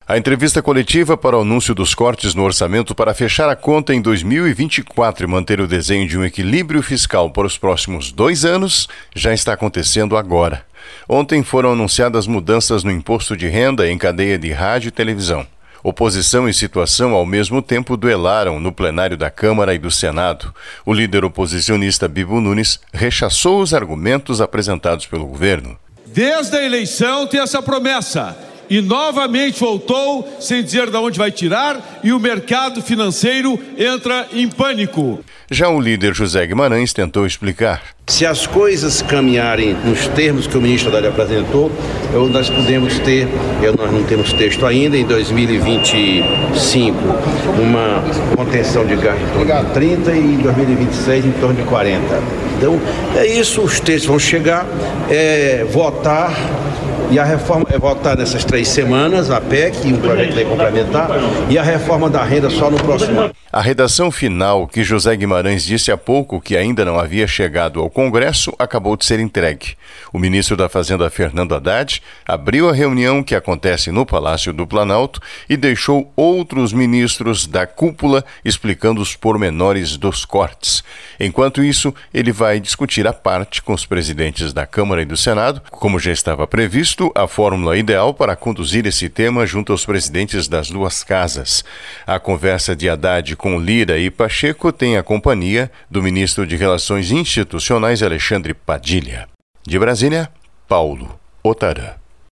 A entrevista coletiva para o anúncio dos cortes no orçamento para fechar a conta em 2024 e manter o desenho de um equilíbrio fiscal para os próximos 2 anos já está acontecendo agora. Ontem foram anunciadas mudanças no imposto de renda em cadeia de rádio e televisão. Oposição e situação ao mesmo tempo duelaram no plenário da Câmara e do Senado. O líder oposicionista Bibo Nunes rechaçou os argumentos apresentados pelo governo. Desde a eleição tem essa promessa. E novamente voltou sem dizer de onde vai tirar e o mercado financeiro entra em pânico. Já o líder José Guimarães tentou explicar. Se as coisas caminharem nos termos que o ministro Haddad apresentou, nós podemos ter, nós não temos texto ainda, em 2025, uma contenção de gasto em torno de 30 e em 2026 em torno de 40. Então, é isso, os textos vão chegar, votar. E a reforma é votar nessas 3 semanas, a PEC e um projeto de lei complementar, e a reforma da renda só no próximo ano. A redação final, que José Guimarães disse há pouco que ainda não havia chegado ao Congresso, acabou de ser entregue. O ministro da Fazenda, Fernando Haddad, abriu a reunião que acontece no Palácio do Planalto e deixou outros ministros da cúpula explicando os pormenores dos cortes. Enquanto isso, ele vai discutir à parte com os presidentes da Câmara e do Senado, como já estava previsto, a fórmula ideal para conduzir esse tema junto aos presidentes das 2 casas. A conversa de Haddad com Lira e Pacheco tem a companhia do ministro de Relações Institucionais, Alexandre Padilha. De Brasília, Paulo Otarã.